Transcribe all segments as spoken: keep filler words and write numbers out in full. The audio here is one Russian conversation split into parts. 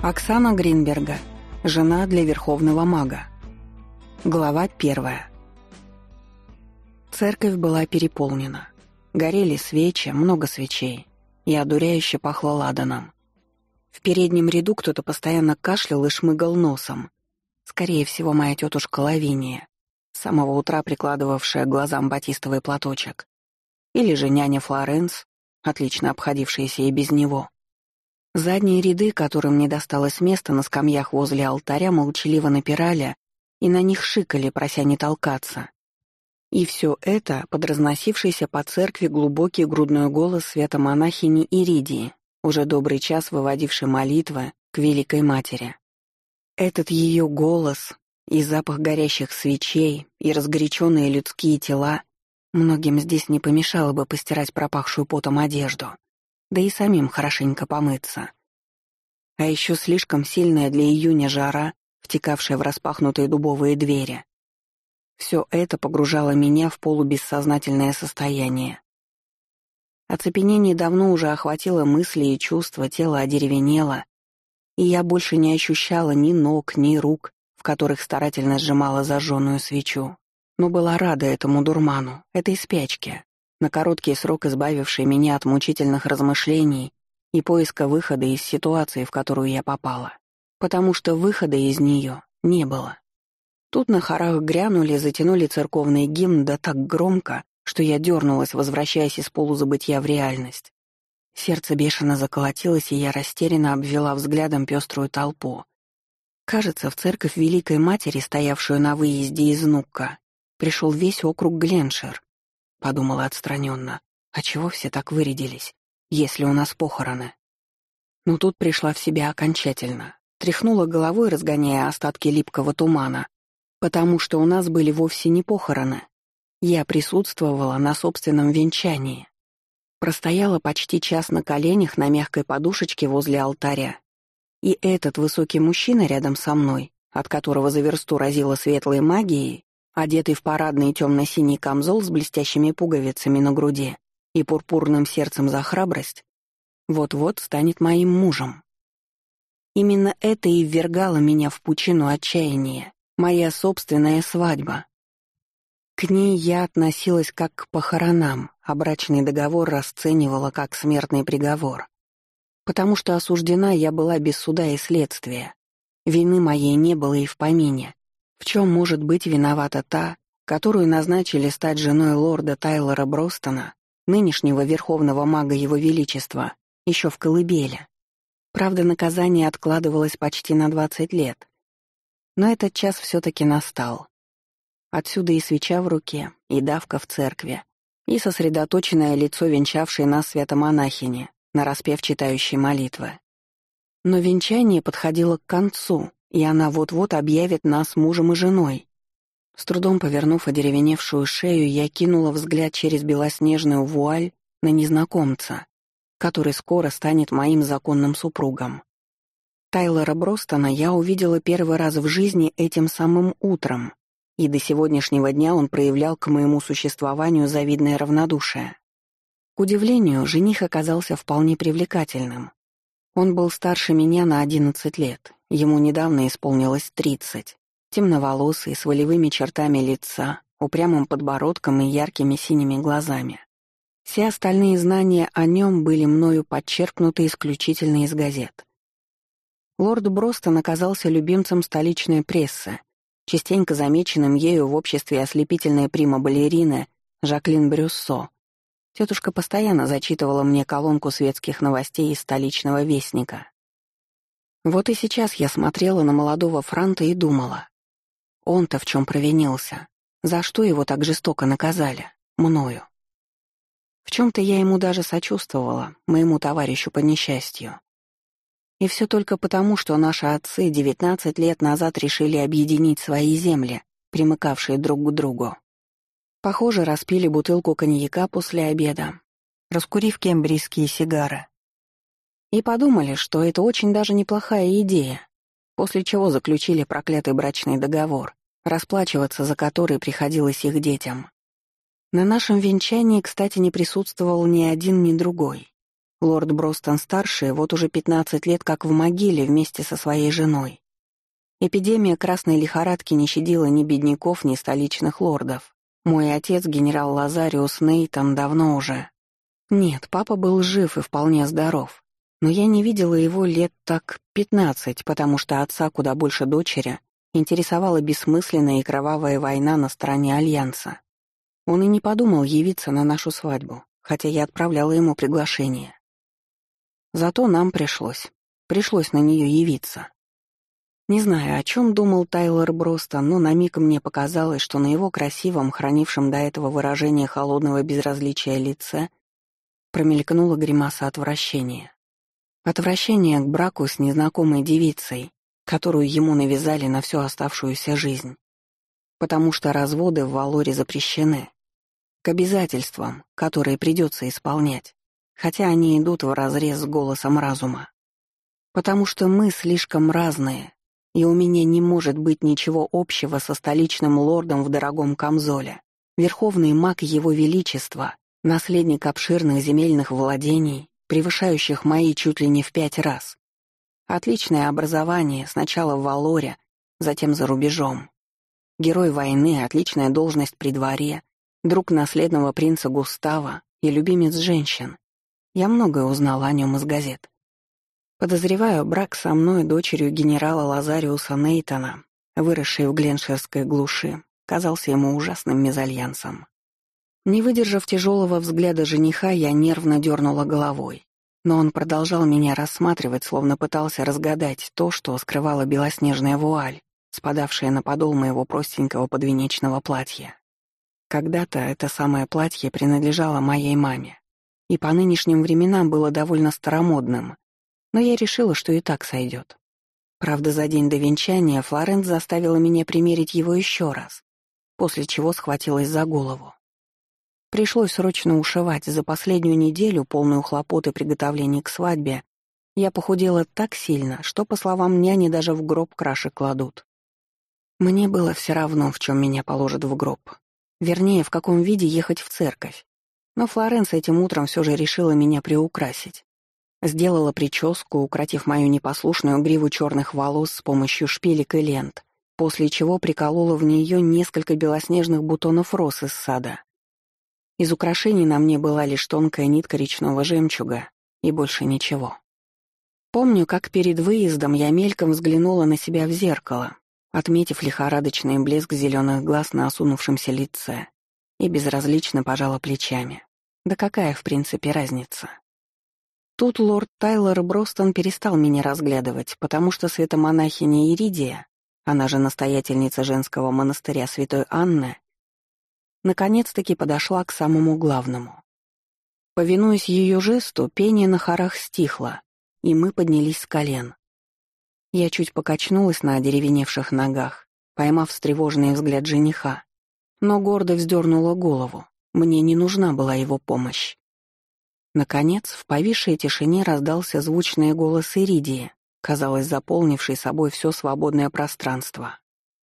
Оксана Гринберга. Жена для верховного мага. Глава первая. Церковь была переполнена. Горели свечи, много свечей, и одуряюще пахло ладаном. В переднем ряду кто-то постоянно кашлял и шмыгал носом. Скорее всего, моя тетушка Лавиния, с самого утра прикладывавшая к глазам батистовый платочек. Или же няня Флоренс, отлично обходившаяся и без него. Задние ряды, которым не досталось места на скамьях возле алтаря, молчаливо напирали и на них шикали, прося не толкаться. И все это под разносившийся по церкви глубокий грудной голос свято-монахини Иридии, уже добрый час выводившей молитвы к Великой Матери. Этот ее голос и запах горящих свечей, и разгоряченные людские тела многим здесь не помешало бы постирать пропахшую потом одежду, да и самим хорошенько помыться. А еще слишком сильная для июня жара, втекавшая в распахнутые дубовые двери. Все это погружало меня в полубессознательное состояние. Оцепенение давно уже охватило мысли и чувства, тело одеревенело, и я больше не ощущала ни ног, ни рук, в которых старательно сжимала зажженную свечу, но была рада этому дурману, этой спячке, на короткий срок избавившей меня от мучительных размышлений и поиска выхода из ситуации, в которую я попала, потому что выхода из нее не было. Тут на хорах грянули, затянули церковный гимн да так громко, что я дернулась, возвращаясь из полузабытия в реальность. Сердце бешено заколотилось, и я растерянно обвела взглядом пеструю толпу. Кажется, в церковь Великой Матери, стоявшую на выезде из Нукка, пришел весь округ Гленшир. Подумала отстраненно, а чего все так вырядились, если у нас похороны? Но тут пришла в себя окончательно, тряхнула головой, разгоняя остатки липкого тумана, потому что у нас были вовсе не похороны. Я присутствовала на собственном венчании. Простояла почти час на коленях на мягкой подушечке возле алтаря. И этот высокий мужчина рядом со мной, от которого за версту разило светлой магией, одетый в парадный темно-синий камзол с блестящими пуговицами на груди и пурпурным сердцем за храбрость, вот-вот станет моим мужем. Именно это и ввергало меня в пучину отчаяния, моя собственная свадьба. К ней я относилась как к похоронам, а брачный договор расценивала как смертный приговор. Потому что осуждена я была без суда и следствия. Вины моей не было и в помине. В чем может быть виновата та, которую назначили стать женой лорда Тайлора Бростона, нынешнего верховного мага Его Величества, еще в колыбели? Правда, наказание откладывалось почти на двадцать лет. Но этот час все-таки настал. Отсюда и свеча в руке, и давка в церкви, и сосредоточенное лицо венчавшей нас свято-монахини, нараспев читающей молитвы. Но венчание подходило к концу, и она вот-вот объявит нас мужем и женой. С трудом повернув одеревеневшую шею, я кинула взгляд через белоснежную вуаль на незнакомца, который скоро станет моим законным супругом. Тайлора Бростона я увидела первый раз в жизни этим самым утром, и до сегодняшнего дня он проявлял к моему существованию завидное равнодушие. К удивлению, жених оказался вполне привлекательным. Он был старше меня на одиннадцать лет, ему недавно исполнилось тридцать, темноволосый, с волевыми чертами лица, упрямым подбородком и яркими синими глазами. Все остальные знания о нем были мною подчеркнуты исключительно из газет. Лорд Бростон оказался любимцем столичной прессы, частенько замеченным ею в обществе ослепительной прима-балерины Жаклин Брюссо. Тетушка постоянно зачитывала мне колонку светских новостей из столичного вестника. Вот и сейчас я смотрела на молодого Франта и думала, он-то в чем провинился, за что его так жестоко наказали, мною. В чем-то я ему даже сочувствовала, моему товарищу по несчастью. И все только потому, что наши отцы девятнадцать лет назад решили объединить свои земли, примыкавшие друг к другу. Похоже, распили бутылку коньяка после обеда, раскурив кембрийские сигары. И подумали, что это очень даже неплохая идея, после чего заключили проклятый брачный договор, расплачиваться за который приходилось их детям. На нашем венчании, кстати, не присутствовал ни один, ни другой. Лорд Бростон-старший вот уже пятнадцать лет как в могиле вместе со своей женой. Эпидемия красной лихорадки не щадила ни бедняков, ни столичных лордов. Мой отец, генерал Лазариус Нейтон, давно уже... Нет, папа был жив и вполне здоров. Но я не видела его лет так пятнадцать, потому что отца куда больше дочери интересовала бессмысленная и кровавая война на стороне Альянса. Он и не подумал явиться на нашу свадьбу, хотя я отправляла ему приглашение. Зато нам пришлось. Пришлось на нее явиться. Не знаю, о чем думал Тайлер Бростон, но на миг мне показалось, что на его красивом, хранившем до этого выражение холодного безразличия лице, промелькнула гримаса отвращения. Отвращение к браку с незнакомой девицей, которую ему навязали на всю оставшуюся жизнь. Потому что разводы в Валоре запрещены. К обязательствам, которые придется исполнять, хотя они идут вразрез с голосом разума. Потому что мы слишком разные, и у меня не может быть ничего общего со столичным лордом в дорогом камзоле, верховный маг его величества, наследник обширных земельных владений, превышающих мои чуть ли не в пять раз. Отличное образование, сначала в Валоре, затем за рубежом. Герой войны, отличная должность при дворе, друг наследного принца Густава и любимец женщин. Я многое узнала о нем из газет. Подозреваю, брак со мной, дочерью генерала Лазариуса Нейтона, выросшей в гленширской глуши, казался ему ужасным мезальянсом. Не выдержав тяжелого взгляда жениха, я нервно дернула головой. Но он продолжал меня рассматривать, словно пытался разгадать то, что скрывала белоснежная вуаль, спадавшая на подол моего простенького подвенечного платья. Когда-то это самое платье принадлежало моей маме, и по нынешним временам было довольно старомодным, но я решила, что и так сойдет. Правда, за день до венчания Флоренс заставила меня примерить его еще раз, после чего схватилась за голову. Пришлось срочно ушивать. За последнюю неделю, полную хлопот и приготовлений к свадьбе, я похудела так сильно, что, по словам няни, даже в гроб краши кладут. Мне было все равно, в чем меня положат в гроб. Вернее, в каком виде ехать в церковь. Но Флоренс этим утром все же решила меня приукрасить. Сделала прическу, укротив мою непослушную гриву черных волос с помощью шпилек и лент, после чего приколола в нее несколько белоснежных бутонов роз из сада. Из украшений на мне была лишь тонкая нитка речного жемчуга и больше ничего. Помню, как перед выездом я мельком взглянула на себя в зеркало, отметив лихорадочный блеск зеленых глаз на осунувшемся лице, и безразлично пожала плечами. Да какая, в принципе, разница? Тут лорд Тайлер Бростон перестал меня разглядывать, потому что святомонахиня Иридия, она же настоятельница женского монастыря Святой Анны, наконец-таки подошла к самому главному. Повинуясь ее жесту, пение на хорах стихло, и мы поднялись с колен. Я чуть покачнулась на одеревеневших ногах, поймав встревоженный взгляд жениха, но гордо вздернула голову, мне не нужна была его помощь. Наконец, в повисшей тишине раздался звучный голос Иридии, казалось, заполнивший собой все свободное пространство.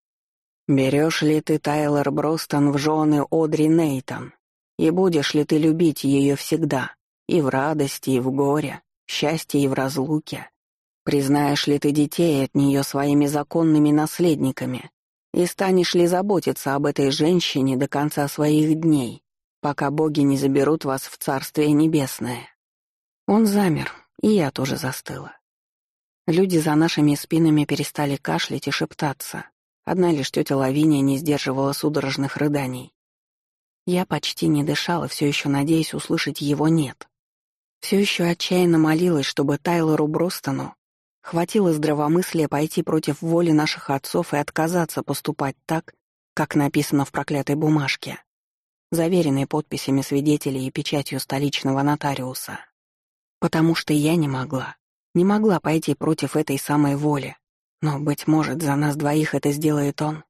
«Берешь ли ты, Тайлер Бростон, в жены Одри Нейтон, и будешь ли ты любить ее всегда, и в радости, и в горе, в счастье и в разлуке? Признаешь ли ты детей от нее своими законными наследниками, и станешь ли заботиться об этой женщине до конца своих дней, пока боги не заберут вас в Царствие Небесное?» Он замер, и я тоже застыла. Люди за нашими спинами перестали кашлять и шептаться. Одна лишь тетя Лавиния не сдерживала судорожных рыданий. Я почти не дышала, все еще надеясь услышать его «нет». Все еще отчаянно молилась, чтобы Тайлеру Бростону хватило здравомыслия пойти против воли наших отцов и отказаться поступать так, как написано в проклятой бумажке, заверенной подписями свидетелей и печатью столичного нотариуса. Потому что я не могла, не могла пойти против этой самой воли. Но, быть может, за нас двоих это сделает он?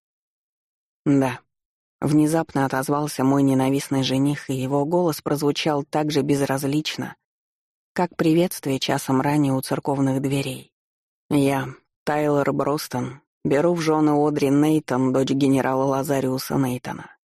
Да. Внезапно отозвался мой ненавистный жених, и его голос прозвучал так же безразлично, как приветствие часом ранее у церковных дверей. Я, Тайлер Бростон, беру в жены Одри Нейтон, дочь генерала Лазариуса Нейтона.